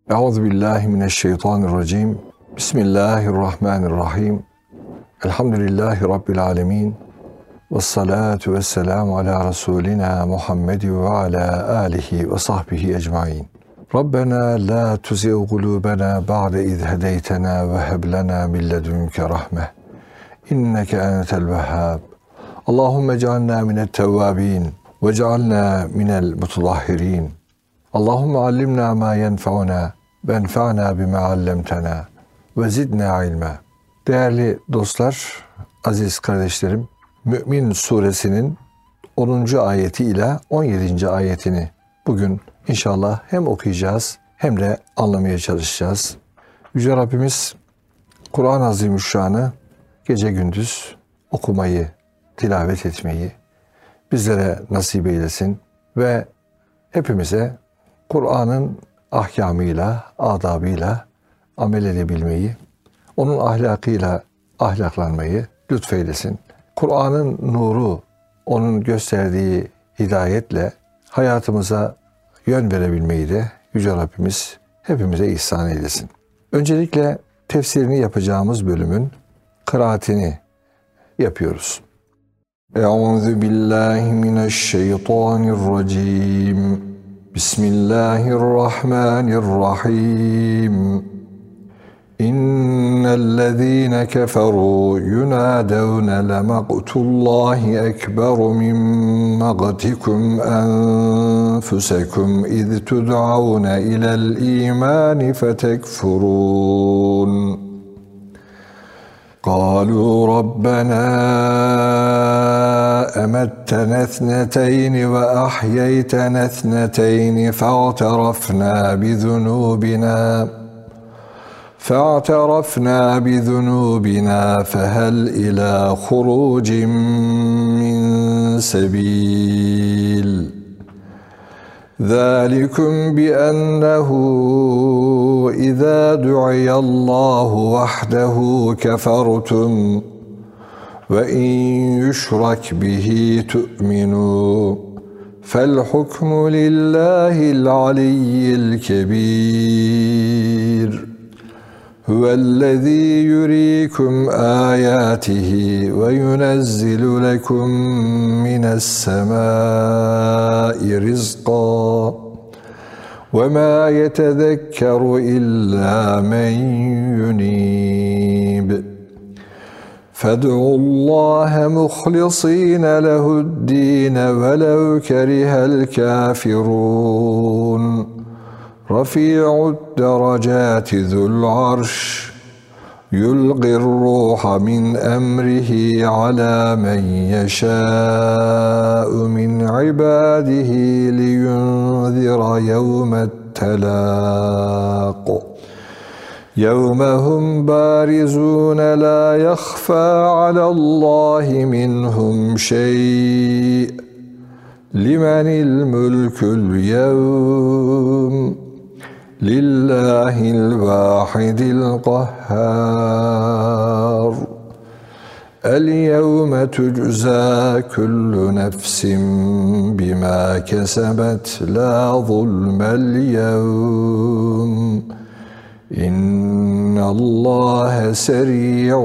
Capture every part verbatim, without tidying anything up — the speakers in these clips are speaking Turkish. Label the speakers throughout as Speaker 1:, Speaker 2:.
Speaker 1: Euzubillahimineşşeytanirracim. Bismillahirrahmanirrahim. Elhamdülillahi Rabbil alemin. Vessalatu vesselamu ala Resulina Muhammed ve ala alihi ve sahbihi ecmain. Rabbena la tuzigh kulubena ba'de iz hedeytena ve heb lena min ledunke rahme. İnneke entel vehhab. Allahumme ec'alna minet tevvabin ve ec'alna minel mutahhirin. Allahumme allimna ma yenfa'una ve enfa'na bima allamtana ve zidna ilma. Değerli dostlar, aziz kardeşlerim, Mü'min suresinin onuncu ayeti ile on yedinci ayetini bugün inşallah hem okuyacağız hem de anlamaya çalışacağız. Yüce Rabbimiz Kur'an-ı Azimüşşan'ı gece gündüz okumayı, tilavet etmeyi bizlere nasip eylesin ve hepimize Kur'an'ın ahkamıyla, adabıyla amel edebilmeyi, onun ahlakıyla ahlaklanmayı lütfeylesin. Kur'an'ın nuru, onun gösterdiği hidayetle hayatımıza yön verebilmeyi de Yüce Rabbimiz hepimize ihsan eylesin. Öncelikle tefsirini yapacağımız bölümün kıraatini yapıyoruz. Euzubillahimineşşeytanirracim. Bismillahirrahmanirrahim. İnnellezîne keferû yunâdevne lemaqtullâhi ekberu min maqtikum enfusekum iz tud'avne ilel îmâni fetekfurûn. قالوا ربنا أمتنا اثنتين وأحييتنا اثنتين فاعترفنا بذنوبنا فاعترفنا بذنوبنا فهل إلى خروج من سبيل ذلكم بأنه إذا دعي الله وحده كفرتم وإن يشرك به تؤمنوا فالحكم لله العلي الكبير هو الذي يريكم آياته وينزل لكم من السماء رزقا وما يتذكر إلا من ينيب فادعوا الله مخلصين له الدين ولو كره الكافرون رفيع الدرجات ذو العرش يلقي الروح من أمره على من يشاء من عباده لينذر يوم التلاق يوم هم بارزون لا يخفى على الله منهم شيء لمن الملك اليوم لله الواحد القهار اليوم تجزى كل نفس بما كسبت لا ظلم اليوم إن الله سريع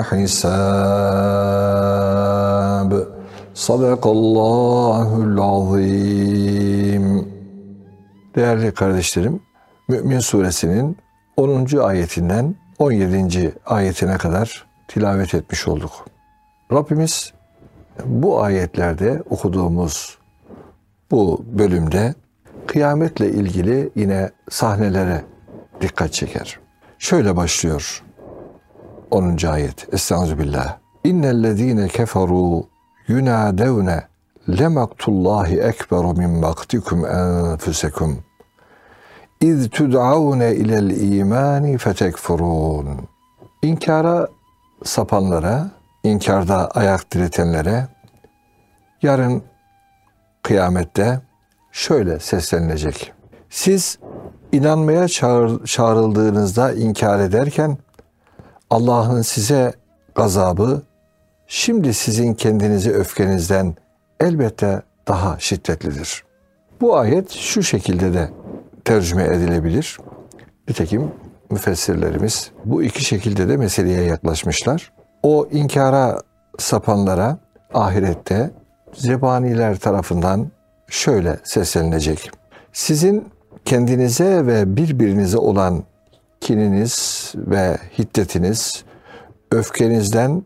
Speaker 1: الحساب Sadakallahul azim. Değerli kardeşlerim, Mü'min suresinin onuncu ayetinden on yedinci ayetine kadar tilavet etmiş olduk. Rabbimiz bu ayetlerde okuduğumuz bu bölümde kıyametle ilgili yine sahnelere dikkat çeker. Şöyle başlıyor onuncu ayet. Estağfirullah. İnnellezîne keferû yunâdevne lemaktullâhi ekberu min maktikum enfusekum iz tud'avne ilel imani fetekfurun. İnkara sapanlara, inkarda ayak diretenlere yarın kıyamette şöyle seslenilecek. Siz inanmaya çağır, çağrıldığınızda inkar ederken Allah'ın size gazabı şimdi sizin kendinizi öfkenizden elbette daha şiddetlidir. Bu ayet şu şekilde de tercüme edilebilir. Nitekim müfessirlerimiz bu iki şekilde de meseleye yaklaşmışlar. O inkara sapanlara ahirette zebaniler tarafından şöyle seslenecek. Sizin kendinize ve birbirinize olan kininiz ve hiddetiniz, öfkenizden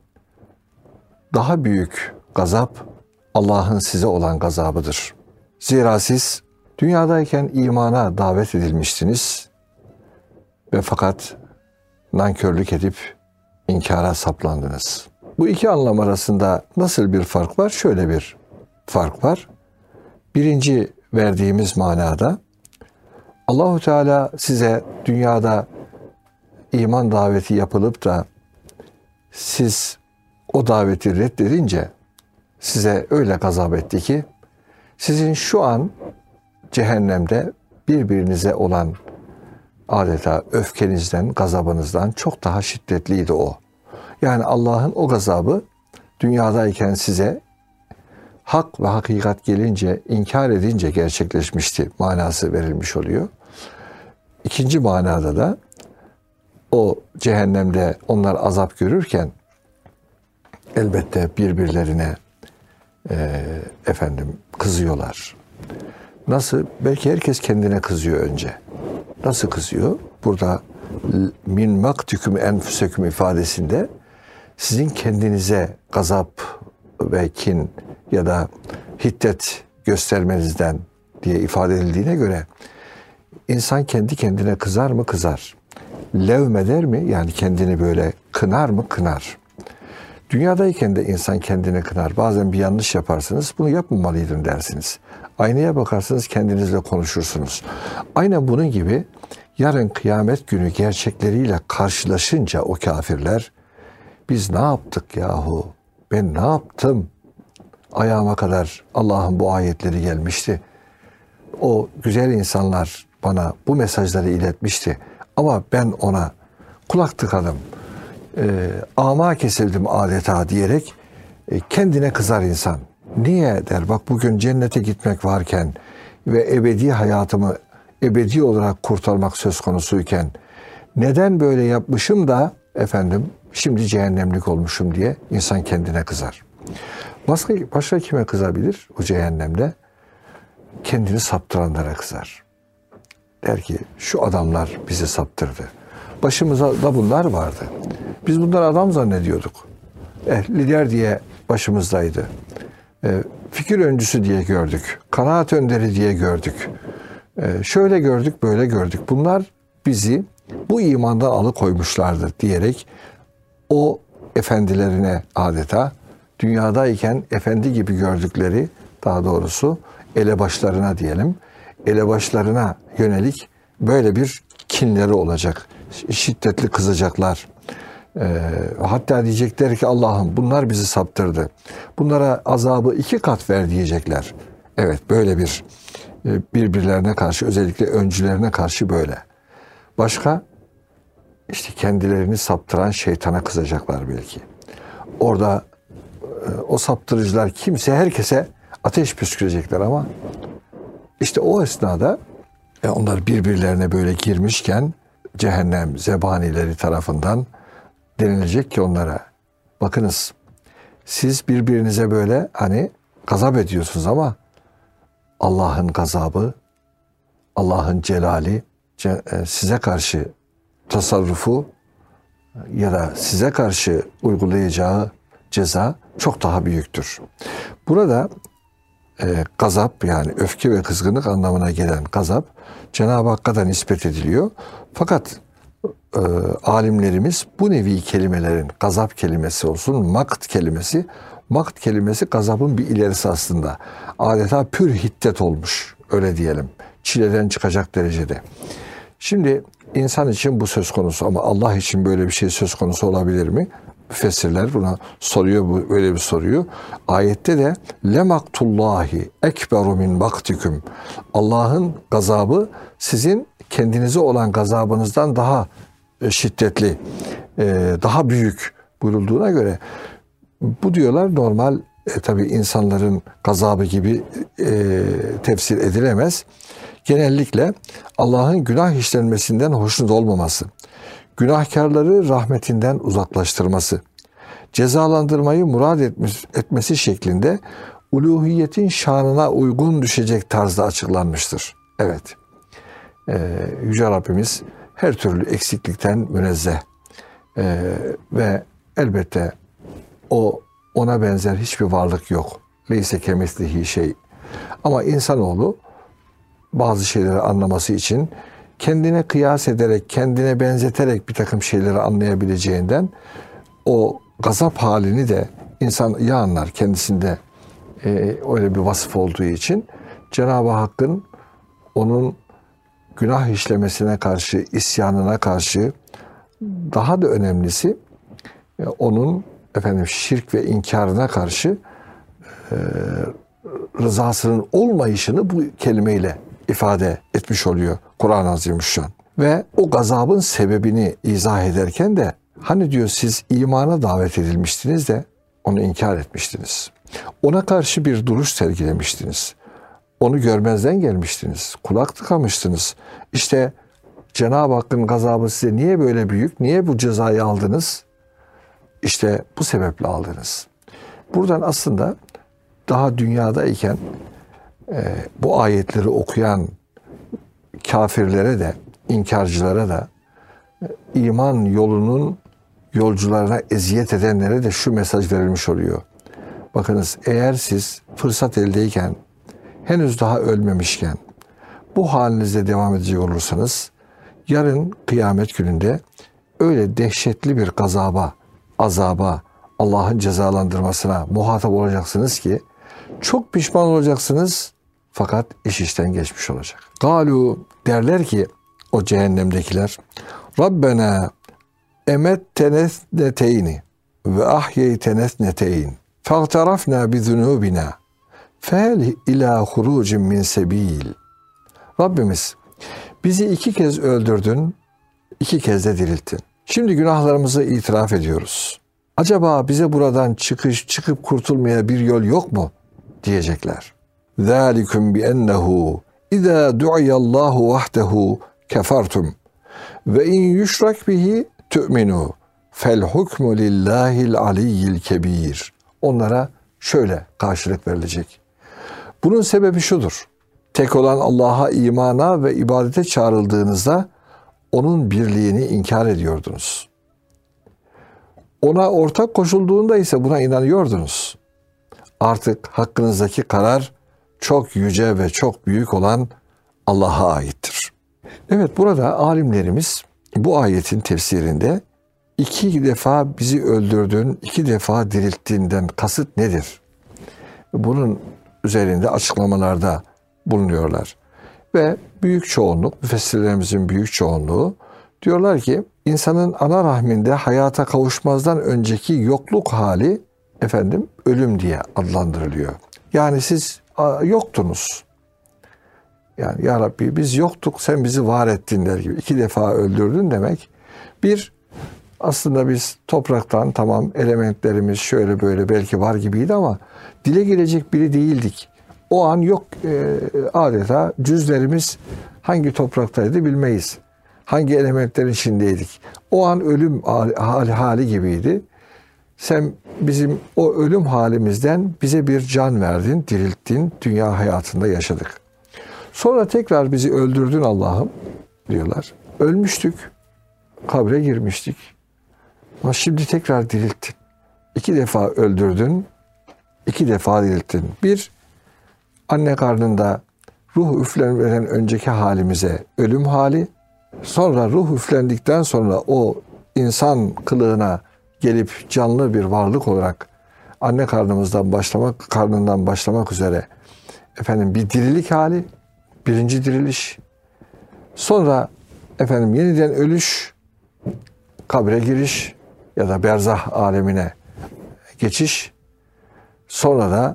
Speaker 1: daha büyük gazap Allah'ın size olan gazabıdır. Zira siz dünyadayken imana davet edilmiştiniz ve fakat nankörlük edip inkara saplandınız. Bu iki anlam arasında nasıl bir fark var? Şöyle bir fark var. Birinci verdiğimiz manada Allahu Teala size dünyada iman daveti yapılıp da siz o daveti reddedince size öyle gazap etti ki sizin şu an cehennemde birbirinize olan adeta öfkenizden, gazabınızdan çok daha şiddetliydi o. Yani Allah'ın o gazabı dünyadayken size hak ve hakikat gelince, inkar edince gerçekleşmişti manası verilmiş oluyor. İkinci manada da o cehennemde onlar azap görürken elbette birbirlerine e, efendim kızıyorlar. Nasıl? Belki herkes kendine kızıyor önce. Nasıl kızıyor? Burada min maktüküm enfüseküm ifadesinde sizin kendinize gazap ve kin ya da hiddet göstermenizden diye ifade edildiğine göre insan kendi kendine kızar mı? Kızar. Levmeder mi? Yani kendini böyle kınar mı? Kınar. Dünyadayken de insan kendini kınar. Bazen bir yanlış yaparsınız, bunu yapmamalıydın dersiniz. Aynaya bakarsınız, kendinizle konuşursunuz. Aynen bunun gibi yarın kıyamet günü gerçekleriyle karşılaşınca o kafirler, biz ne yaptık yahu? Ben ne yaptım? Ayağıma kadar Allah'ın bu ayetleri gelmişti. O güzel insanlar bana bu mesajları iletmişti. Ama ben ona kulak tıkadım. E, ama kesildim adeta diyerek e, kendine kızar insan. Niye der? Bak bugün cennete gitmek varken ve ebedi hayatımı ebedi olarak kurtarmak söz konusuyken neden böyle yapmışım da efendim şimdi cehennemlik olmuşum diye insan kendine kızar. Başka, başka kime kızabilir o cehennemde? Kendini saptıranlara kızar. Der ki şu adamlar bizi saptırdı. Başımıza da bunlar vardı. Biz bunları adam zannediyorduk. Eh, lider diye başımızdaydı. Eh, fikir öncüsü diye gördük. Kanaat önderi diye gördük. Eh, şöyle gördük, böyle gördük. Bunlar bizi bu imandan alıkoymuşlardı diyerek o efendilerine adeta dünyadayken efendi gibi gördükleri, daha doğrusu elebaşlarına diyelim, elebaşlarına yönelik böyle bir kinleri olacak. Şiddetli kızacaklar. Ee, hatta diyecekler ki Allah'ım bunlar bizi saptırdı. Bunlara azabı iki kat ver diyecekler. Evet böyle bir birbirlerine karşı, özellikle öncülerine karşı böyle. Başka işte kendilerini saptıran şeytana kızacaklar belki. Orada o saptırıcılar kimse herkese ateş püskürecekler ama işte o esnada onlar birbirlerine böyle girmişken cehennem zebanileri tarafından denilecek ki onlara bakınız siz birbirinize böyle hani gazap ediyorsunuz ama Allah'ın gazabı, Allah'ın celali size karşı tasarrufu ya da size karşı uygulayacağı ceza çok daha büyüktür. Burada e, gazap yani öfke ve kızgınlık anlamına gelen gazap Cenab-ı Hakk'a da nispet ediliyor. Fakat e, alimlerimiz bu nevi kelimelerin gazap kelimesi olsun, makt kelimesi, makt kelimesi gazabın bir ilerisi aslında. Adeta pür hiddet olmuş öyle diyelim. Çileden çıkacak derecede. Şimdi insan için bu söz konusu ama Allah için böyle bir şey söz konusu olabilir mi? Müfessirler buna soruyor, böyle bir soruyu. Ayette de lemaktullahi ekberu min maktikum. Allah'ın gazabı sizin kendinize olan gazabınızdan daha şiddetli, daha büyük buyurulduğuna göre bu diyorlar normal e, tabii insanların gazabı gibi e, tefsir edilemez. Genellikle Allah'ın günah işlenmesinden hoşnut olmaması, günahkarları rahmetinden uzaklaştırması, cezalandırmayı murad etmiş, etmesi şeklinde uluhiyetin şanına uygun düşecek tarzda açıklanmıştır. Evet, ee, Yüce Rabbimiz her türlü eksiklikten münezzeh ee, ve elbette o ona benzer hiçbir varlık yok. Leyse kemislihi şey. Ama insanoğlu bazı şeyleri anlaması için kendine kıyas ederek, kendine benzeterek bir takım şeyleri anlayabileceğinden o gazap halini de insan iyi anlar kendisinde e, öyle bir vasıf olduğu için Cenab-ı Hakk'ın onun günah işlemesine karşı, isyanına karşı daha da önemlisi e, onun efendim şirk ve inkarına karşı e, rızasının olmayışını bu kelimeyle ifade etmiş oluyor Kur'an-ı Azimüşşan. Ve o gazabın sebebini izah ederken de hani diyor siz imana davet edilmiştiniz de onu inkar etmiştiniz. Ona karşı bir duruş sergilemiştiniz. Onu görmezden gelmiştiniz. Kulak tıkamıştınız. İşte Cenab-ı Hakk'ın gazabı size niye böyle büyük? Niye bu cezayı aldınız? İşte bu sebeple aldınız. Buradan aslında daha dünyadayken e, bu ayetleri okuyan kafirlere de, inkarcılara da, e, iman yolunun yolcularına eziyet edenlere de şu mesaj verilmiş oluyor. Bakınız eğer siz fırsat eldeyken, henüz daha ölmemişken bu halinizde devam edecek olursanız yarın kıyamet gününde öyle dehşetli bir gazaba, azaba, Allah'ın cezalandırmasına muhatap olacaksınız ki çok pişman olacaksınız fakat iş işten geçmiş olacak. Galu derler ki o cehennemdekiler Rabbena emettenetneteyni ve ahyeytenetneteyn fagtarafna bi zunubina fel ila hurucin min sebil. Rabbimiz bizi iki kez öldürdün, iki kez de dirilttin. Şimdi günahlarımızı itiraf ediyoruz. Acaba bize buradan çıkış çıkıp kurtulmaya bir yol yok mu? Diyecekler. Zalikum bi ennehu iza du'iyallahu vahdehu kefertum ve in yuşrak bihi tu'minu fel hukmu lillahil aliyyil kebir. Onlara şöyle karşılık verilecek. Bunun sebebi şudur. Tek olan Allah'a imana ve ibadete çağrıldığınızda onun birliğini inkar ediyordunuz. Ona ortak koşulduğunda ise buna inanıyordunuz. Artık hakkınızdaki karar çok yüce ve çok büyük olan Allah'a aittir. Evet, burada alimlerimiz bu ayetin tefsirinde iki defa bizi öldürdün, iki defa dirilttiğinden kasıt nedir? Bunun üzerinde açıklamalarda bulunuyorlar. Ve büyük çoğunluk, müfessirlerimizin büyük çoğunluğu diyorlar ki insanın ana rahminde hayata kavuşmazdan önceki yokluk hali efendim ölüm diye adlandırılıyor. Yani siz yoktunuz. Yani ya Rabbi biz yoktuk, sen bizi var ettin der gibi. İki defa öldürdün demek. Bir, aslında biz topraktan tamam elementlerimiz şöyle böyle belki var gibiydi ama dile gelecek biri değildik. O an yok e, adeta cüzlerimiz hangi topraktaydı bilmeyiz. Hangi elementlerin içindeydik. O an ölüm hali, hali gibiydi. Sen bizim o ölüm halimizden bize bir can verdin, dirilttin, dünya hayatında yaşadık. Sonra tekrar bizi öldürdün Allah'ım diyorlar. Ölmüştük, kabre girmiştik. Ama şimdi tekrar dirilttin. İki defa öldürdün, iki defa dirilttin. Bir, anne karnında ruh üflenmeden önceki halimize ölüm hali, sonra ruh üflendikten sonra o insan kılığına gelip canlı bir varlık olarak anne karnımızdan başlamak, karnından başlamak üzere efendim bir dirilik hali, birinci diriliş. Sonra efendim yeniden ölüş, kabre giriş ya da berzah alemine geçiş. Sonra da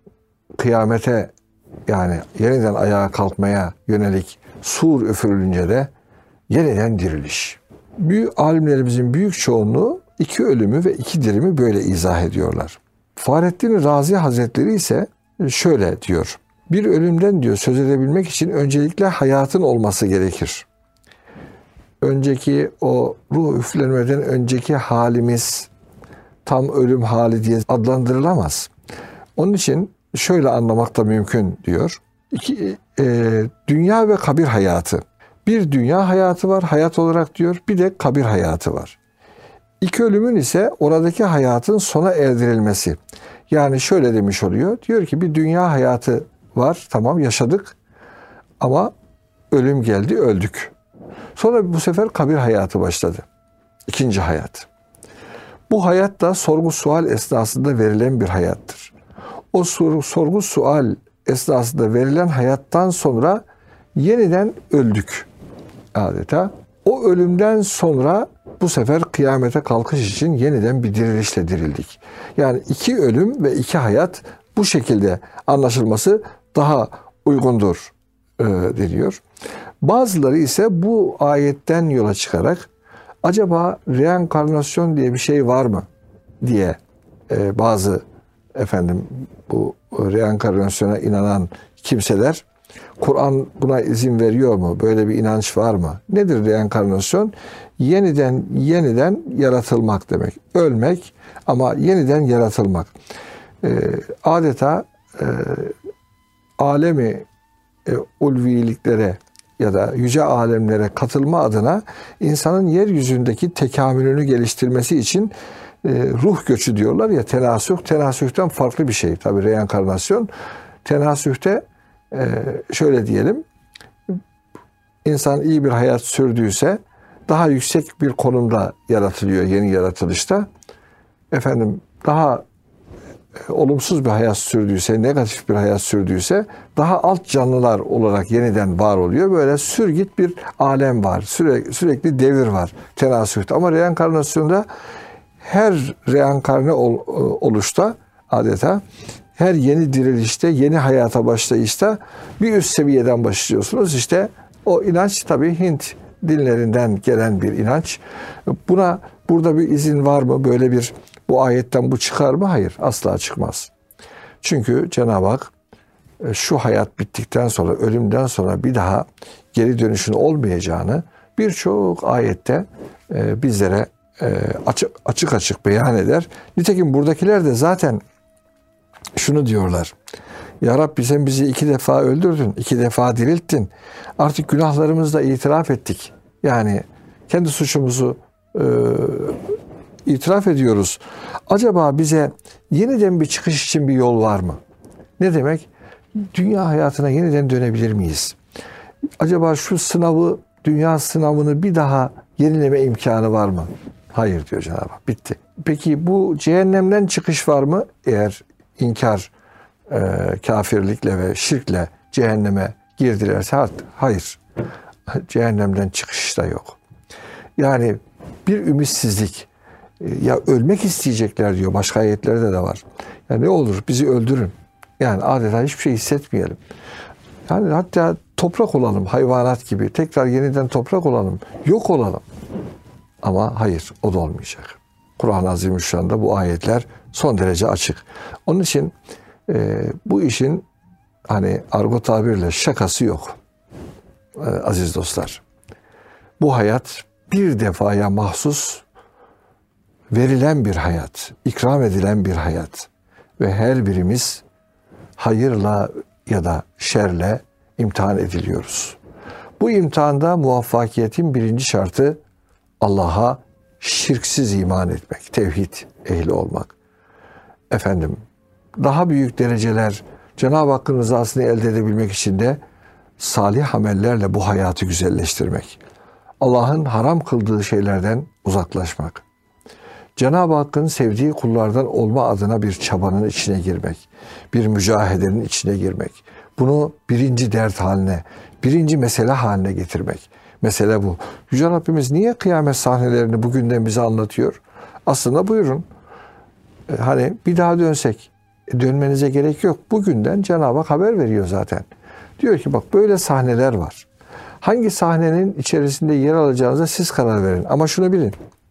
Speaker 1: kıyamete yani yeniden ayağa kalkmaya yönelik sur üfürülünce de yeniden diriliş. Büyük alimlerimizin büyük çoğunluğu iki ölümü ve iki dirimi böyle izah ediyorlar. Fahrettin Razi Hazretleri ise şöyle diyor. Bir ölümden diyor söz edebilmek için öncelikle hayatın olması gerekir. Önceki o ruh üflenmeden önceki halimiz tam ölüm hali diye adlandırılamaz. Onun için şöyle anlamak da mümkün diyor. İki, e, dünya ve kabir hayatı. Bir dünya hayatı var hayat olarak diyor. Bir de kabir hayatı var. İki ölümün ise oradaki hayatın sona erdirilmesi. Yani şöyle demiş oluyor. Diyor ki bir dünya hayatı var. Tamam yaşadık. Ama ölüm geldi öldük. Sonra bu sefer kabir hayatı başladı. İkinci hayat. Bu hayat da sorgu sual esnasında verilen bir hayattır. O sor, sorgu sual esnasında verilen hayattan sonra yeniden öldük adeta. O ölümden sonra bu sefer kıyamete kalkış için yeniden bir dirilişle dirildik. Yani iki ölüm ve iki hayat bu şekilde anlaşılması daha uygundur e, deniyor. Bazıları ise bu ayetten yola çıkarak acaba reenkarnasyon diye bir şey var mı diye e, bazı efendim bu reenkarnasyona inanan kimseler Kur'an buna izin veriyor mu? Böyle bir inanç var mı? Nedir reenkarnasyon? Yeniden yeniden yaratılmak demek. Ölmek ama yeniden yaratılmak. E, adeta e, alemi e, ulviliklere ya da yüce alemlere katılma adına insanın yeryüzündeki tekamülünü geliştirmesi için e, ruh göçü diyorlar ya, tenasüh. Tenasühten farklı bir şey tabii reenkarnasyon. Tenasühte e, şöyle diyelim, insan iyi bir hayat sürdüyse daha yüksek bir konumda yaratılıyor yeni yaratılışta. Efendim daha olumsuz bir hayat sürdüyse, negatif bir hayat sürdüyse daha alt canlılar olarak yeniden var oluyor. Böyle sürgit bir alem var. Sürekli, sürekli devir var tenasühte. Ama reenkarnasyonda her reenkarne ol, oluşta adeta her yeni dirilişte, yeni hayata başlayışta bir üst seviyeden başlıyorsunuz. İşte o inanç tabii Hint dinlerinden gelen bir inanç. Buna burada bir izin var mı? Böyle bir bu ayetten bu çıkar mı? Hayır, asla çıkmaz. Çünkü Cenab-ı Hak şu hayat bittikten sonra, ölümden sonra bir daha geri dönüşün olmayacağını birçok ayette bizlere açık açık açık beyan eder. Nitekim buradakiler de zaten şunu diyorlar. Ya Rabbi sen bizi iki defa öldürdün, iki defa dirilttin. Artık günahlarımızla itiraf ettik. Yani kendi suçumuzu e, itiraf ediyoruz. Acaba bize yeniden bir çıkış için bir yol var mı? Ne demek? Dünya hayatına yeniden dönebilir miyiz? Acaba şu sınavı, dünya sınavını bir daha yenileme imkanı var mı? Hayır diyor Cenab-ı Hak. Bitti. Peki bu cehennemden çıkış var mı? Eğer inkar, e, kafirlikle ve şirkle cehenneme girdilerse hayır. Cehennemden çıkış da yok. Yani bir ümitsizlik. Ya ölmek isteyecekler diyor. Başka ayetlerde de var. Ya ne olur bizi öldürün. Yani adeta hiçbir şey hissetmeyelim. Yani hatta toprak olalım hayvanat gibi. Tekrar yeniden toprak olalım. Yok olalım. Ama hayır, o da olmayacak. Kur'an-ı Azimüşşan'da bu ayetler son derece açık. Onun için e, bu işin hani argo tabirle şakası yok. E, aziz dostlar. Bu hayat bir defaya mahsus verilen bir hayat, ikram edilen bir hayat ve her birimiz hayırla ya da şerle imtihan ediliyoruz. Bu imtihanda muvaffakiyetin birinci şartı Allah'a şirksiz iman etmek, tevhid ehli olmak. Efendim, daha büyük dereceler Cenab-ı Hakk'ın rızasını elde edebilmek için de salih amellerle bu hayatı güzelleştirmek. Allah'ın haram kıldığı şeylerden uzaklaşmak. Cenab-ı Hakk'ın sevdiği kullardan olma adına bir çabanın içine girmek, bir mücahedenin içine girmek. Bunu birinci dert haline, birinci mesele haline getirmek. Mesele bu. Yüce Rabbimiz niye kıyamet sahnelerini bugünden bize anlatıyor? Aslında buyurun, hani bir daha dönsek, dönmenize gerek yok. Bugünden Cenab-ı Hak haber veriyor zaten. Diyor ki bak böyle sahneler var. Hangi sahnenin içerisinde yer alacağınıza siz karar verin. Ama şunu bilin.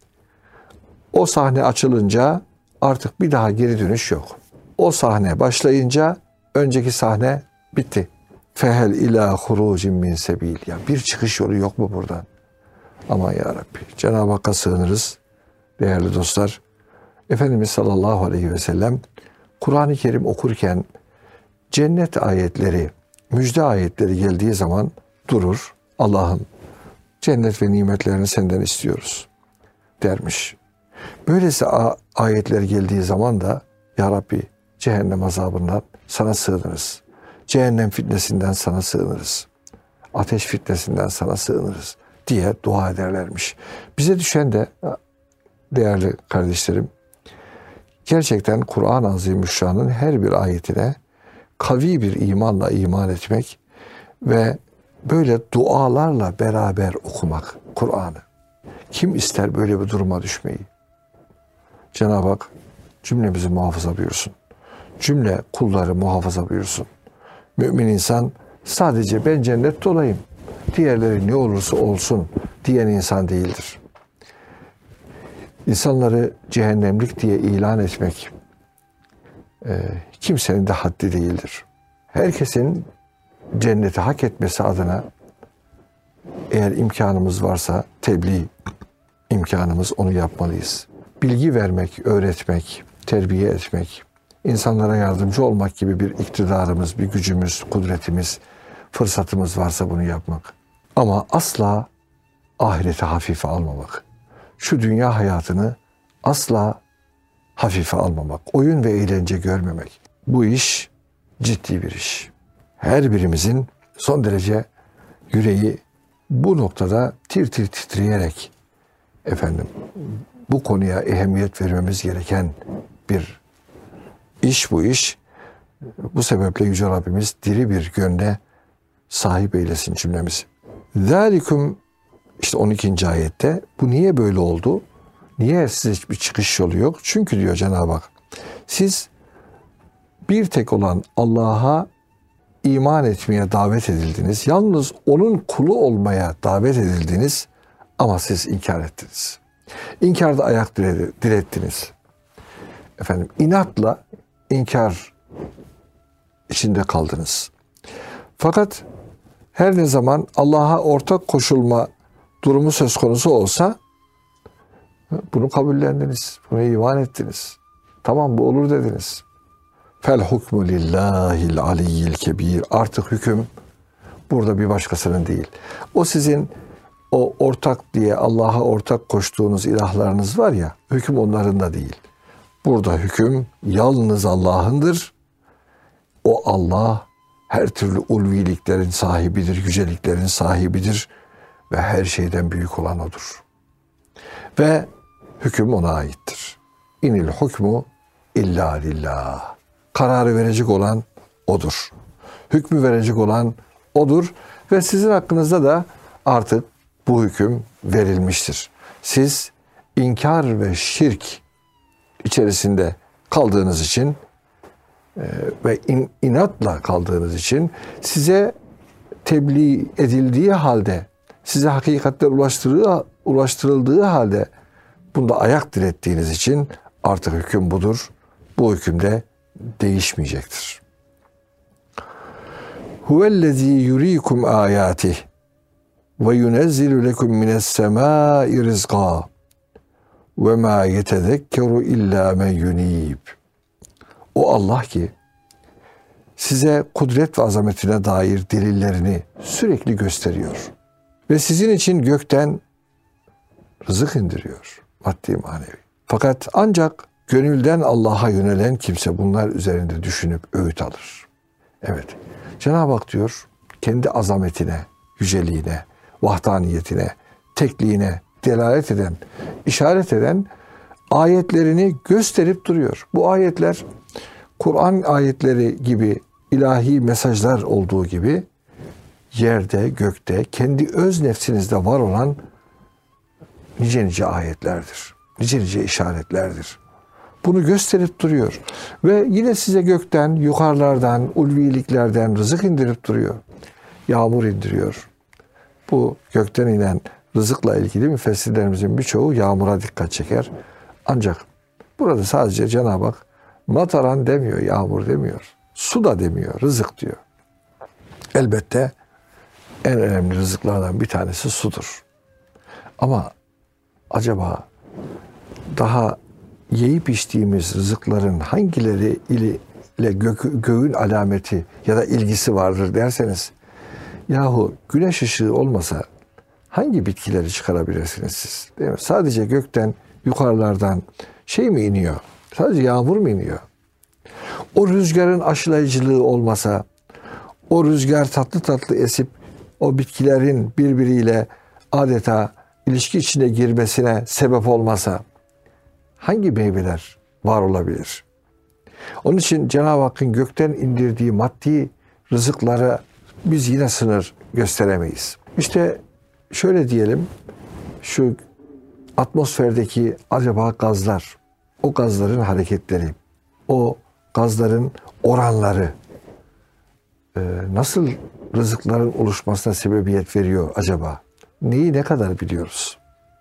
Speaker 1: O sahne açılınca artık bir daha geri dönüş yok. O sahne başlayınca önceki sahne Bitti. Fehel ila hurucin min sebil. Ya bir çıkış yolu yok mu buradan? Aman ya Rabbi. Cenab-ı Hakk'a sığınırız. Değerli dostlar. Efendimiz sallallahu aleyhi ve sellem Kur'an-ı Kerim okurken cennet ayetleri, müjde ayetleri geldiği zaman durur. Allah'ım cennet ve nimetlerini senden istiyoruz dermiş. Böylesi ayetler geldiği zaman da ya Rabbi cehennem azabından sana sığınırız. Cehennem fitnesinden sana sığınırız. Ateş fitnesinden sana sığınırız diye dua ederlermiş. Bize düşen de değerli kardeşlerim, gerçekten Kur'an-ı Azimüşşan'ın her bir ayetine kavi bir imanla iman etmek ve böyle dualarla beraber okumak Kur'an'ı. Kim ister böyle bir duruma düşmeyi? Cenab-ı Hak cümlemizi muhafaza buyursun. Cümle kulları muhafaza buyursun. Mümin insan sadece ben cennette olayım, diğerleri ne olursa olsun diyen insan değildir. İnsanları cehennemlik diye ilan etmek e, kimsenin de haddi değildir. Herkesin cenneti hak etmesi adına eğer imkanımız varsa tebliğ imkanımız, onu yapmalıyız. Bilgi vermek, öğretmek, terbiye etmek, insanlara yardımcı olmak gibi bir iktidarımız, bir gücümüz, kudretimiz, fırsatımız varsa bunu yapmak. Ama asla ahireti hafife almamak. Şu dünya hayatını asla hafife almamak. Oyun ve eğlence görmemek. Bu iş ciddi bir iş. Her birimizin son derece yüreği bu noktada tir tir titreyerek efendim bu konuya ehemmiyet vermemiz gereken bir iş bu iş. Bu sebeple Yüce Rabbimiz diri bir gönle sahip eylesin cümlemizi. Zalikum işte on ikinci ayette bu niye böyle oldu? Niye size hiçbir çıkış yolu yok? Çünkü diyor Cenab-ı Hak siz bir tek olan Allah'a iman etmeye davet edildiniz. Yalnız onun kulu olmaya davet edildiniz ama siz inkar ettiniz. İnkarda ayak direttiniz. Efendim inatla inkar içinde kaldınız. Fakat her ne zaman Allah'a ortak koşulma durumu söz konusu olsa bunu kabullendiniz. Buna iman ettiniz. Tamam bu olur dediniz. Fel hukmu lillahil aliyyil kebir. Artık hüküm burada bir başkasının değil. O sizin o ortak diye Allah'a ortak koştuğunuz ilahlarınız var ya, hüküm onların da değil. Burada hüküm yalnız Allah'ındır. O Allah her türlü ulviliklerin sahibidir, yüceliklerin sahibidir ve her şeyden büyük olan O'dur. Ve hüküm O'na aittir. İnil hukmu illa lillah. Kararı verecek olan O'dur. Hükmü verecek olan O'dur ve sizin hakkınızda da artık bu hüküm verilmiştir. Siz inkar ve şirk içerisinde kaldığınız için ve in, inatla kaldığınız için size tebliğ edildiği halde, size hakikatler ulaştırıldığı, ulaştırıldığı halde bunda ayak direttiğiniz için artık hüküm budur. Bu hükümde değişmeyecektir. Huvellezî yuriikum âyâtih ve yunezzilu lekum mine's-semâi rizqâ ve mâ yetezekkeru illâ men yunîb. O Allah ki size kudret ve azametine dair delillerini sürekli gösteriyor. Ve sizin için gökten rızık indiriyor. Maddi manevi. Fakat ancak gönülden Allah'a yönelen kimse bunlar üzerinde düşünüp öğüt alır. Evet. Cenab-ı Hak diyor kendi azametine, yüceliğine, vahdaniyetine, tekliğine delalet eden, işaret eden ayetlerini gösterip duruyor. Bu ayetler Kur'an ayetleri gibi ilahi mesajlar olduğu gibi yerde, gökte, kendi öz nefsinizde var olan nice nice ayetlerdir. Nice nice işaretlerdir. Bunu gösterip duruyor. Ve yine size gökten, yukarılardan, ulviliklerden rızık indirip duruyor. Yağmur indiriyor. Bu gökten inen rızıkla ilgili müfessirlerimizin birçoğu yağmura dikkat çeker. Ancak burada sadece Cenab-ı Hak mataran demiyor, yağmur demiyor. Su da demiyor, rızık diyor. Elbette en önemli rızıklardan bir tanesi sudur. Ama acaba daha yiyip içtiğimiz rızıkların hangileri ile, ile gök, göğün alameti ya da ilgisi vardır derseniz, yahu güneş ışığı olmasa hangi bitkileri çıkarabilirsiniz siz? Değil mi? Sadece gökten, yukarılardan şey mi iniyor? Sadece yağmur mu iniyor? O rüzgarın aşılayıcılığı olmasa, o rüzgar tatlı tatlı esip o bitkilerin birbiriyle adeta ilişki içine girmesine sebep olmasa hangi meyveler var olabilir? Onun için Cenab-ı Hakk'ın gökten indirdiği maddi rızıklara biz yine sınır gösteremeyiz. İşte şöyle diyelim, şu atmosferdeki acaba gazlar, o gazların hareketleri, o gazların oranları e, nasıl rızıkların oluşmasına sebebiyet veriyor acaba? Neyi ne kadar biliyoruz?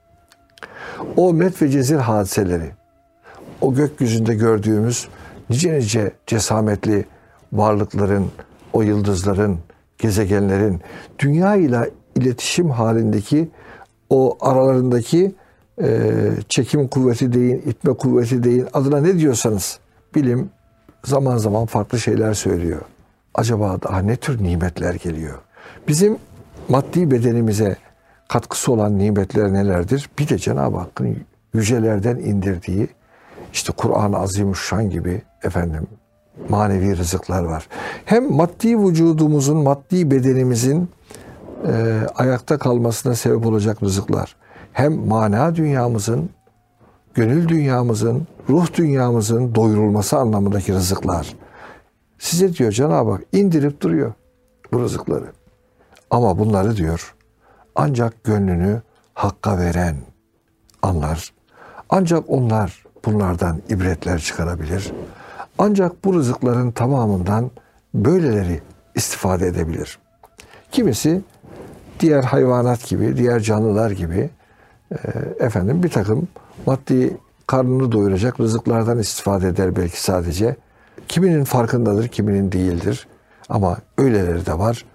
Speaker 1: O met ve cezir hadiseleri, o gökyüzünde gördüğümüz nice nice cesametli varlıkların, o yıldızların, gezegenlerin dünya ile iletişim halindeki o aralarındaki e, çekim kuvveti deyin, itme kuvveti deyin, adına ne diyorsanız, bilim zaman zaman farklı şeyler söylüyor. Acaba daha ne tür nimetler geliyor? Bizim maddi bedenimize katkısı olan nimetler nelerdir? Bir de Cenab-ı Hakk'ın yücelerden indirdiği, işte Kur'an-ı Azimüşşan gibi efendim manevi rızıklar var. Hem maddi vücudumuzun, maddi bedenimizin e, ayakta kalmasına sebep olacak rızıklar, hem mana dünyamızın, gönül dünyamızın, ruh dünyamızın doyurulması anlamındaki rızıklar. Size diyor Cenab-ı Hak indirip duruyor bu rızıkları. Ama bunları diyor ancak gönlünü Hakk'a veren anlar. Ancak onlar bunlardan ibretler çıkarabilir. Ancak bu rızıkların tamamından böyleleri istifade edebilir. Kimisi diğer hayvanat gibi, diğer canlılar gibi e, efendim bir takım maddi karnını doyuracak rızıklardan istifade eder belki sadece. Kiminin farkındadır, kiminin değildir. Ama öyleleri de var.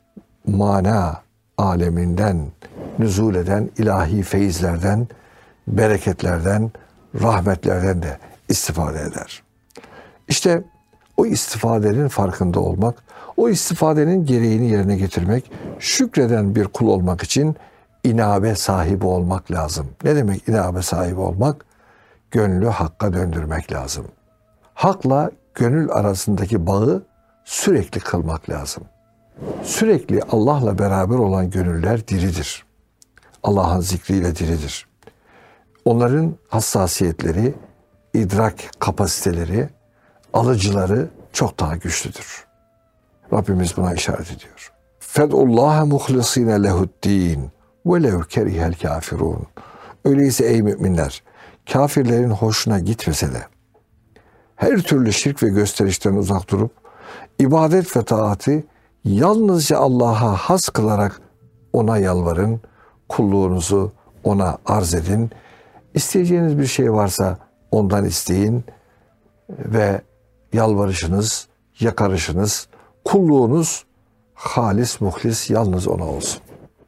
Speaker 1: Mana aleminden nüzul eden ilahi feyizlerden, bereketlerden, rahmetlerden de istifade eder. İşte o istifadenin farkında olmak, o istifadenin gereğini yerine getirmek, şükreden bir kul olmak için inabe sahibi olmak lazım. Ne demek inabe sahibi olmak? Gönlü Hakk'a döndürmek lazım. Hak'la gönül arasındaki bağı sürekli kılmak lazım. Sürekli Allah'la beraber olan gönüller diridir. Allah'ın zikriyle diridir. Onların hassasiyetleri, idrak kapasiteleri, alıcıları çok daha güçlüdür. Rabbimiz buna işaret ediyor. Fed'ullâhe muhlisîne lehu'd-dîn ve lev kerihel kâfirûn. Öyleyse ey müminler, kafirlerin hoşuna gitmese de her türlü şirk ve gösterişten uzak durup ibadet ve taati yalnızca Allah'a has kılarak ona yalvarın, kulluğunuzu ona arz edin. İsteyeceğiniz bir şey varsa ondan isteyin ve yalvarışınız, yakarışınız, kulluğunuz halis, muhlis yalnız ona olsun.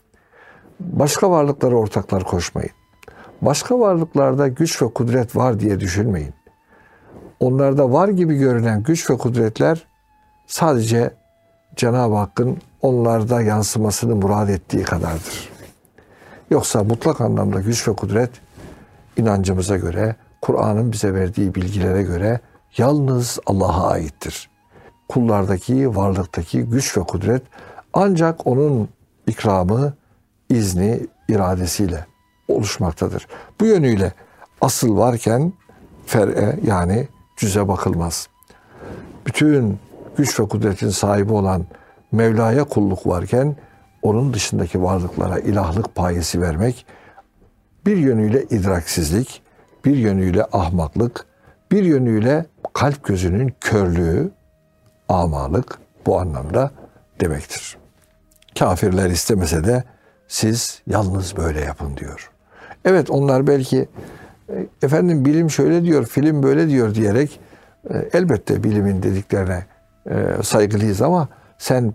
Speaker 1: Başka varlıklara ortaklar koşmayın. Başka varlıklarda güç ve kudret var diye düşünmeyin. Onlarda var gibi görünen güç ve kudretler sadece Cenab-ı Hakk'ın onlarda yansımasını murad ettiği kadardır. Yoksa mutlak anlamda güç ve kudret inancımıza göre, Kur'an'ın bize verdiği bilgilere göre yalnız Allah'a aittir. Kullardaki, varlıktaki güç ve kudret ancak onun ikramı, izni, iradesiyle oluşmaktadır. Bu yönüyle asıl varken fer'e yani cüze bakılmaz. Bütün güç ve kudretin sahibi olan Mevla'ya kulluk varken onun dışındaki varlıklara ilahlık payesi vermek bir yönüyle idraksizlik, bir yönüyle ahmaklık, bir yönüyle kalp gözünün körlüğü, amalık bu anlamda demektir. Kafirler istemese de siz yalnız böyle yapın diyor. Evet onlar belki efendim bilim şöyle diyor, film böyle diyor diyerek elbette bilimin dediklerine saygılıyız ama sen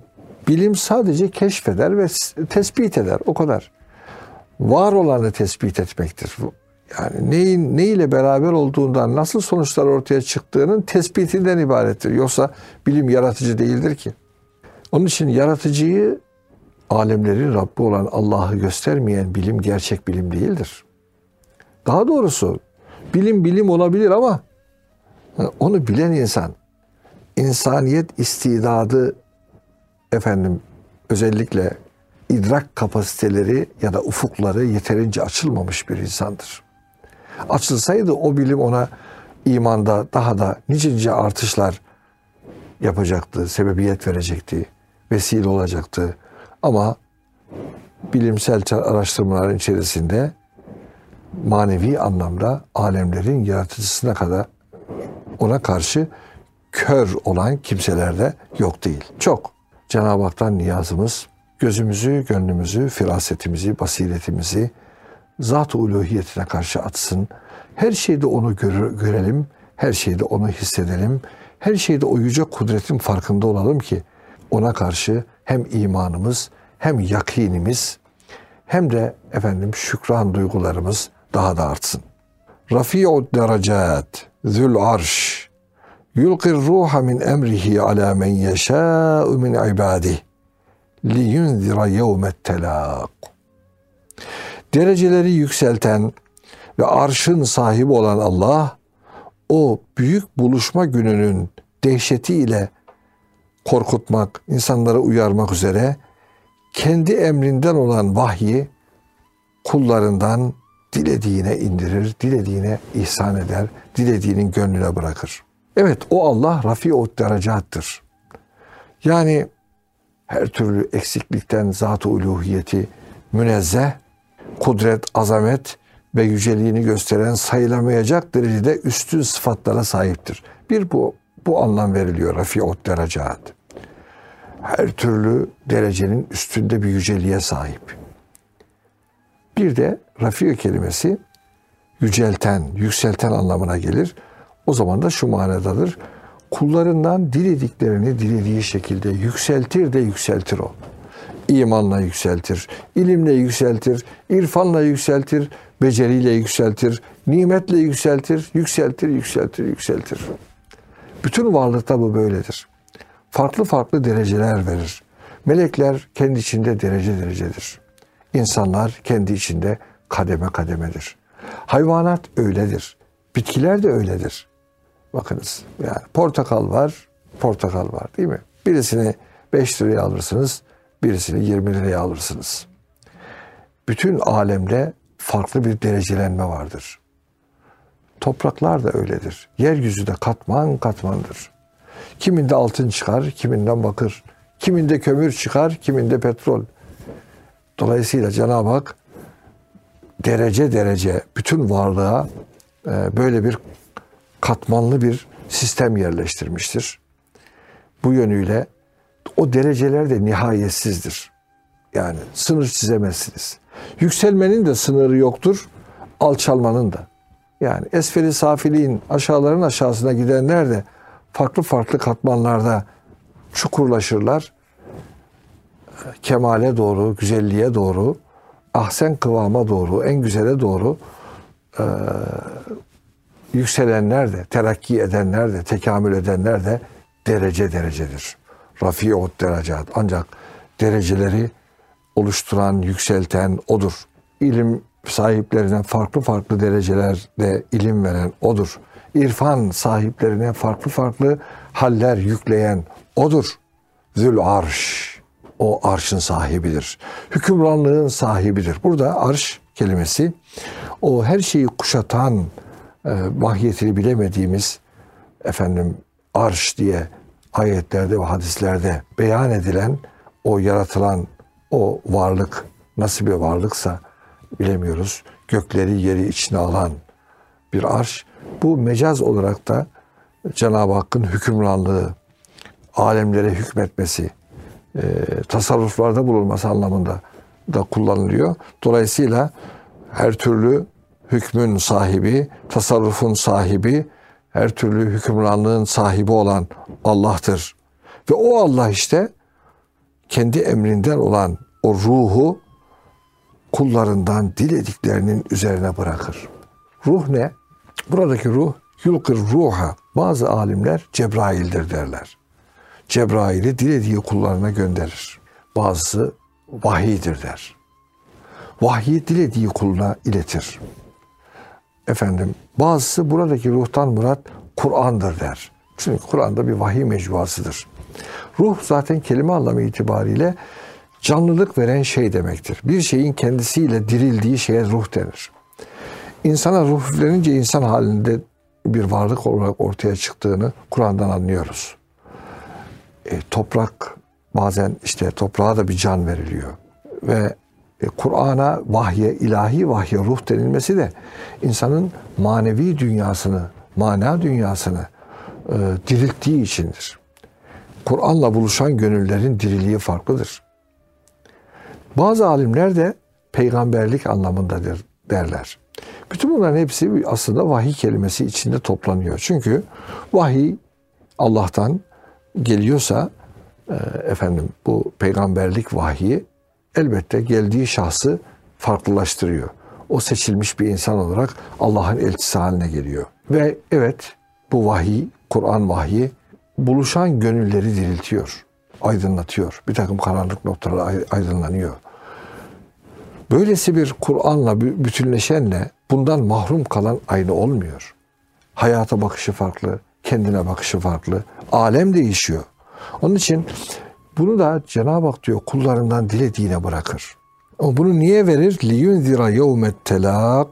Speaker 1: Bilim sadece keşfeder ve tespit eder. O kadar. Var olanı tespit etmektir. Yani neyin, ne ile beraber olduğundan, nasıl sonuçlar ortaya çıktığının tespitinden ibarettir. Yoksa bilim yaratıcı değildir ki. Onun için yaratıcıyı, alemlerin Rabbi olan Allah'ı göstermeyen bilim gerçek bilim değildir. Daha doğrusu bilim bilim olabilir ama onu bilen insan, insaniyet istidadı, efendim özellikle idrak kapasiteleri ya da ufukları yeterince açılmamış bir insandır. Açılsaydı o bilim ona imanda daha da nice nice artışlar yapacaktı, sebebiyet verecekti, vesile olacaktı. Ama bilimsel araştırmaların içerisinde manevi anlamda alemlerin yaratıcısına kadar ona karşı kör olan kimseler de yok değil. Çok. Cenab-ı Hak'tan niyazımız gözümüzü, gönlümüzü, firasetimizi, basiretimizi zat-ı uluhiyetine karşı atsın. Her şeyde onu gör, görelim, her şeyde onu hissedelim, her şeyde o yüce kudretin farkında olalım ki ona karşı hem imanımız, hem yakinimiz, hem de efendim şükran duygularımız daha da artsın. Rafi'ud derecat, zül arş, yulqir ruha min emrihi ala men yeşâ'u min ibâdih, liyunzira yevmet telâk. Dereceleri yükselten ve arşın sahibi olan Allah, o büyük buluşma gününün dehşetiyle korkutmak, insanları uyarmak üzere kendi emrinden olan vahyi kullarından dilediğine indirir, dilediğine ihsan eder, dilediğinin gönlüne bırakır. Evet, o Allah Rafi'ud derecattır. Yani her türlü eksiklikten zat-ı uluhiyeti münezzeh, kudret, azamet ve yüceliğini gösteren sayılamayacak derecede üstün sıfatlara sahiptir. Bir bu, bu anlam veriliyor Rafi'ud derecat. Her türlü derecenin üstünde bir yüceliğe sahip. Bir de Rafi kelimesi yücelten, yükselten anlamına gelir. O zaman da şu manadadır. Kullarından dilediklerini dilediği şekilde yükseltir de yükseltir o. İmanla yükseltir, ilimle yükseltir, irfanla yükseltir, beceriyle yükseltir, nimetle yükseltir, yükseltir, yükseltir, yükseltir. Bütün varlıkta bu böyledir. Farklı farklı dereceler verir. Melekler kendi içinde derece derecedir. İnsanlar kendi içinde kademe kademedir. Hayvanat öyledir. Bitkiler de öyledir. Bakınız yani portakal var, portakal var değil mi? Birisini beş liraya alırsınız, birisini yirmi liraya alırsınız. Bütün alemde farklı bir derecelenme vardır. Topraklar da öyledir. Yeryüzü de katman katmandır. Kiminde altın çıkar, kiminden bakır. Kiminde kömür çıkar, kiminde petrol. Dolayısıyla Cenab-ı Hak derece derece bütün varlığa böyle bir katmanlı bir sistem yerleştirmiştir. Bu yönüyle o dereceler de nihayetsizdir. Yani sınır çizemezsiniz. Yükselmenin de sınırı yoktur, alçalmanın da. Yani esferi safiliğin aşağıların aşağısına gidenler de farklı farklı katmanlarda çukurlaşırlar. Kemale doğru, güzelliğe doğru, ahsen kıvama doğru, en güzele doğru e, yükselenler de, terakki edenler de, tekamül edenler de derece derecedir. Rafi'ud derecat. Ancak dereceleri oluşturan, yükselten O'dur. İlim sahiplerine farklı farklı derecelerde ilim veren O'dur. İrfan sahiplerine farklı farklı haller yükleyen O'dur. Zül arş. O arşın sahibidir. Hükümranlığın sahibidir. Burada arş kelimesi o her şeyi kuşatan e, mahiyetini bilemediğimiz efendim arş diye ayetlerde ve hadislerde beyan edilen o yaratılan o varlık nasıl bir varlıksa bilemiyoruz. Gökleri yeri içine alan bir arş. Bu mecaz olarak da Cenab-ı Hakk'ın hükümranlığı, alemlere hükmetmesi, e, tasarruflarda bulunması anlamında da kullanılıyor. Dolayısıyla her türlü hükmün sahibi, tasarrufun sahibi, her türlü hükümranlığın sahibi olan Allah'tır. Ve o Allah işte kendi emrinden olan o ruhu kullarından dilediklerinin üzerine bırakır. Ruh ne? Buradaki ruh yulkir ruha. Bazı alimler Cebrail'dir derler. Cebrail'i dilediği kullarına gönderir. Bazısı vahiydir der. Vahyi dilediği kuluna iletir. Efendim, bazısı buradaki ruhtan murat Kur'an'dır der. Çünkü Kur'an'da bir vahiy mecmuasıdır. Ruh zaten kelime anlamı itibariyle canlılık veren şey demektir. Bir şeyin kendisiyle dirildiği şeye ruh denir. İnsana ruh üflenince insan halinde bir varlık olarak ortaya çıktığını Kur'an'dan anlıyoruz. E, toprak bazen işte toprağa da bir can veriliyor. Ve e, Kur'an'a vahye, ilahi vahye ruh denilmesi de insanın manevi dünyasını, mana dünyasını e, dirilttiği içindir. Kur'an'la buluşan gönüllerin diriliği farklıdır. Bazı alimler de peygamberlik anlamındadır derler. Bütün bunların hepsi aslında vahiy kelimesi içinde toplanıyor. Çünkü vahiy Allah'tan geliyorsa e, efendim bu peygamberlik vahyi elbette geldiği şahsı farklılaştırıyor. O seçilmiş bir insan olarak Allah'ın elçisi haline geliyor. Ve evet bu vahiy, Kur'an vahyi buluşan gönülleri diriltiyor, aydınlatıyor. Bir takım karanlık noktalar aydınlanıyor. Böylesi bir Kur'an'la bütünleşenle bundan mahrum kalan aynı olmuyor. Hayata bakışı farklı, kendine bakışı farklı. Alem değişiyor. Onun için bunu da Cenab-ı Hak diyor kullarından dilediğine bırakır. O bunu niye verir? لِيُنْذِرَ يَوْمَ التَّلَاقِ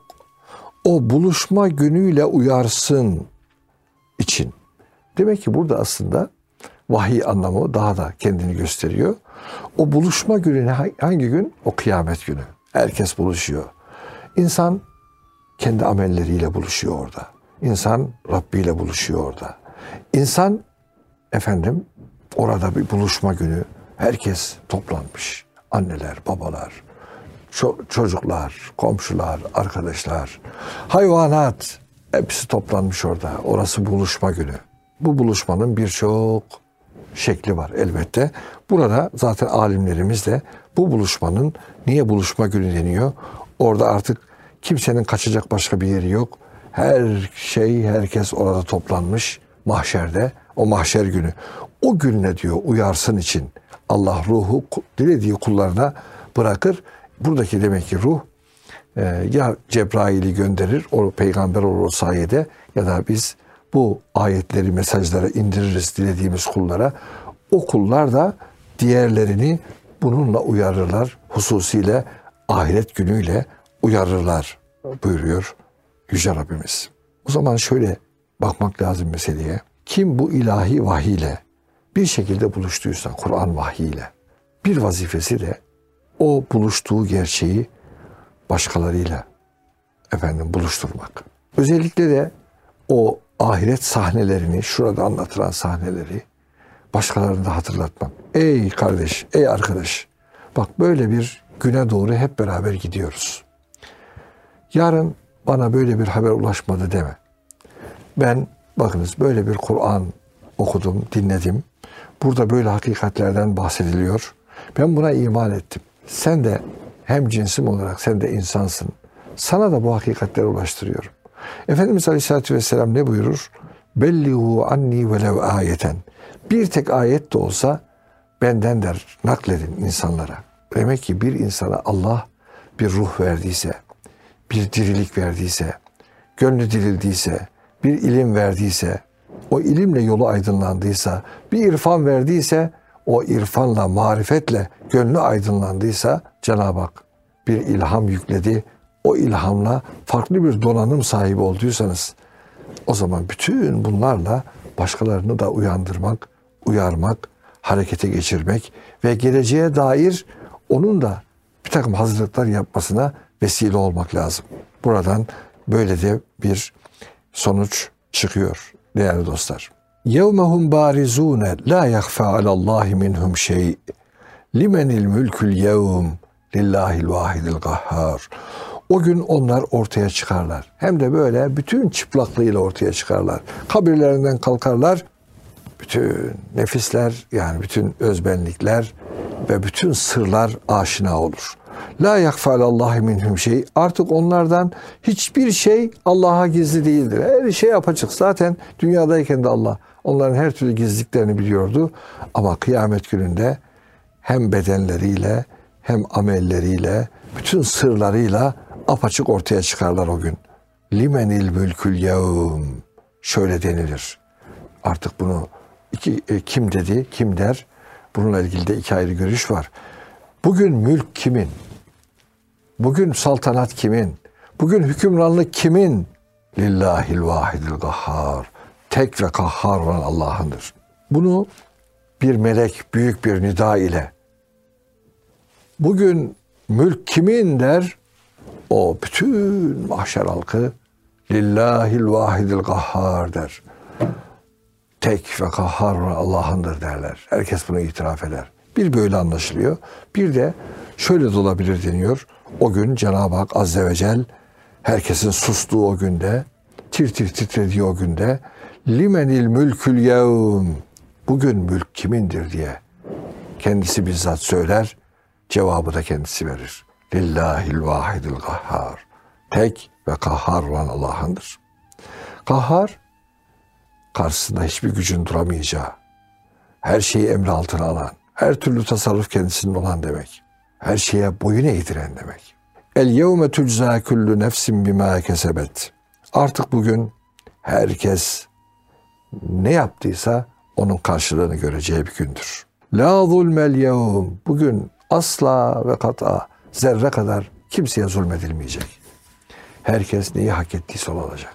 Speaker 1: O buluşma günüyle uyarsın için. Demek ki burada aslında vahiy anlamı daha da kendini gösteriyor. O buluşma günü hangi gün? O kıyamet günü. Herkes buluşuyor. İnsan kendi amelleriyle buluşuyor orada. İnsan Rabbi ile buluşuyor orada. İnsan efendim orada bir buluşma günü. Herkes toplanmış. Anneler, babalar, ço- çocuklar, komşular, arkadaşlar, hayvanat hepsi toplanmış orada. Orası buluşma günü. Bu buluşmanın birçok şekli var elbette. Burada zaten alimlerimiz de bu buluşmanın niye buluşma günü deniyor? Orada artık kimsenin kaçacak başka bir yeri yok. Her şey, herkes orada toplanmış mahşerde. O mahşer günü. O gününe diyor uyarsın için Allah ruhu dilediği kullarına bırakır. Buradaki demek ki ruh e, ya Cebrail'i gönderir, o peygamber olur o sayede ya da biz bu ayetleri, mesajları indiririz dilediğimiz kullara. O kullar da diğerlerini bununla uyarırlar. Hususiyle ahiret günüyle uyarırlar buyuruyor Yüce Rabbimiz. O zaman şöyle bakmak lazım meseleye. Kim bu ilahi vahiyle bir şekilde buluştuysa Kur'an vahiyle bir vazifesi de o buluştuğu gerçeği başkalarıyla efendim buluşturmak. Özellikle de o ahiret sahnelerini, şurada anlatılan sahneleri başkalarına da hatırlatmak. Ey kardeş, ey arkadaş, bak böyle bir güne doğru hep beraber gidiyoruz. Yarın bana böyle bir haber ulaşmadı deme. Ben bakınız böyle bir Kur'an okudum, dinledim. Burada böyle hakikatlerden bahsediliyor. Ben buna iman ettim. Sen de hem cinsim olarak sen de insansın. Sana da bu hakikatleri ulaştırıyorum. Efendimiz Aleyhisselatü Vesselam ne buyurur? Bellihu anni velev ayeten. Bir tek ayet de olsa benden der nakledin insanlara. Demek ki bir insana Allah bir ruh verdiyse, bir dirilik verdiyse, gönlü dirildiyse, bir ilim verdiyse, o ilimle yolu aydınlandıysa, bir irfan verdiyse, o irfanla, marifetle gönlü aydınlandıysa Cenab-ı Hak bir ilham yükledi. O ilhamla farklı bir donanım sahibi olduysanız o zaman bütün bunlarla başkalarını da uyandırmak, uyarmak, harekete geçirmek ve geleceğe dair onun da bir takım hazırlıklar yapmasına vesile olmak lazım. Buradan böyle de bir sonuç çıkıyor değerli dostlar. يَوْمَهُمْ بَارِزُونَ لَا يَخْفَى عَلَى اللّٰهِ مِنْهُمْ شَيْءٍ لِمَنِ الْمُلْكُ الْيَوْمِ لِلّٰهِ الْوَاحِدِ الْقَهَّارِ O gün onlar ortaya çıkarlar. Hem de böyle bütün çıplaklığıyla ortaya çıkarlar. Kabirlerinden kalkarlar. Bütün nefisler yani bütün özbenlikler ve bütün sırlar aşina olur. La yakfa alallahi minhum şey. Artık onlardan hiçbir şey Allah'a gizli değildir. Her şey apaçık. Zaten dünyadayken de Allah onların her türlü gizliliklerini biliyordu. Ama kıyamet gününde hem bedenleriyle hem amelleriyle, bütün sırlarıyla apaçık ortaya çıkarlar o gün. Limenil mülkül yevm. Şöyle denilir. Artık bunu iki, e, kim dedi, kim der? Bununla ilgili de iki ayrı görüş var. Bugün mülk kimin? Bugün saltanat kimin? Bugün hükümranlık kimin? Lillahil vahidil gahhar. Tek ve kahhar olan Allah'ındır. Bunu bir melek büyük bir nida ile bugün mülk kimin der? O bütün mahşer halkı Lillahil vahidil gahhar der. Tek ve kahhar olan Allah'ındır derler. Herkes bunu itiraf eder. Bir böyle anlaşılıyor. Bir de şöyle de olabilir deniyor. O gün Cenab-ı Hak Azze ve Celle herkesin sustuğu o günde, tir tir titrediği o günde limenil mülkül yevm. Bugün mülk kimindir diye kendisi bizzat söyler. Cevabı da kendisi verir. Lillahil vahidil gahhar. Tek ve kahhar olan Allah'ındır. Kahhar, karşısında hiçbir gücün duramayacağı, her şeyi emri altına alan, her türlü tasarruf kendisinin olan demek. Her şeye boyun eğdiren demek. El yevme tüczâ küllü nefsin bimâ kesebet. Artık bugün herkes ne yaptıysa onun karşılığını göreceği bir gündür. La zulmel yevm. Bugün asla ve kat'a zerre kadar kimseye zulmedilmeyecek. Herkes neyi hak ettiyse olacak.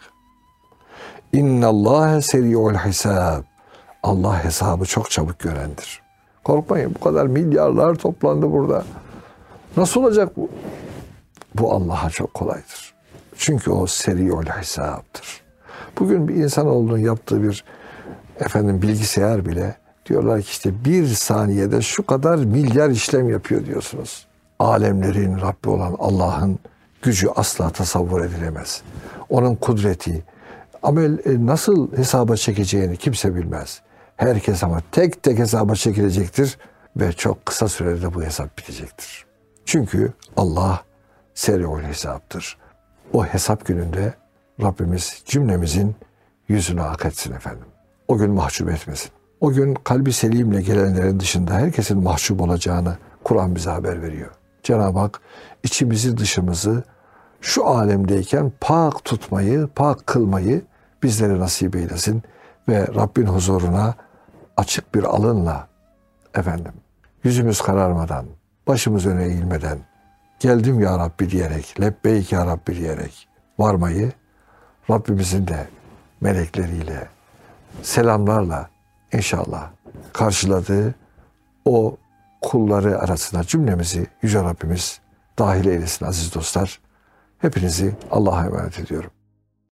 Speaker 1: İnnallâhe seri'ul hisâb. Allah hesabı çok çabuk görendir. Korkmayın, bu kadar milyarlar toplandı burada. Nasıl olacak bu? Bu Allah'a çok kolaydır. Çünkü o seri'ul hisâb'dır. Bugün bir insanoğlunun yaptığı bir efendim bilgisayar bile diyorlar ki işte bir saniyede şu kadar milyar işlem yapıyor diyorsunuz. Alemlerin Rabbi olan Allah'ın gücü asla tasavvur edilemez. Onun kudreti, amel nasıl hesaba çekeceğini kimse bilmez. Herkes ama tek tek hesaba çekilecektir ve çok kısa sürede bu hesap bitecektir. Çünkü Allah seri'ul hesaptır. O hesap gününde Rabbimiz cümlemizin yüzünü ak etsin efendim. O gün mahcup etmesin. O gün kalbi selimle gelenlerin dışında herkesin mahcup olacağını Kur'an bize haber veriyor. Cenab-ı Hak içimizi dışımızı şu alemdeyken pak tutmayı, pak kılmayı bizlere nasip eylesin ve Rabbin huzuruna açık bir alınla efendim yüzümüz kararmadan, başımız öne eğilmeden geldim ya Rabbi diyerek, lebbeyk ya Rabbi diyerek varmayı Rabbimizin de melekleriyle, selamlarla inşallah karşıladığı o kulları arasına cümlemizi Yüce Rabbimiz dahil eylesin aziz dostlar. Hepinizi Allah'a emanet ediyorum.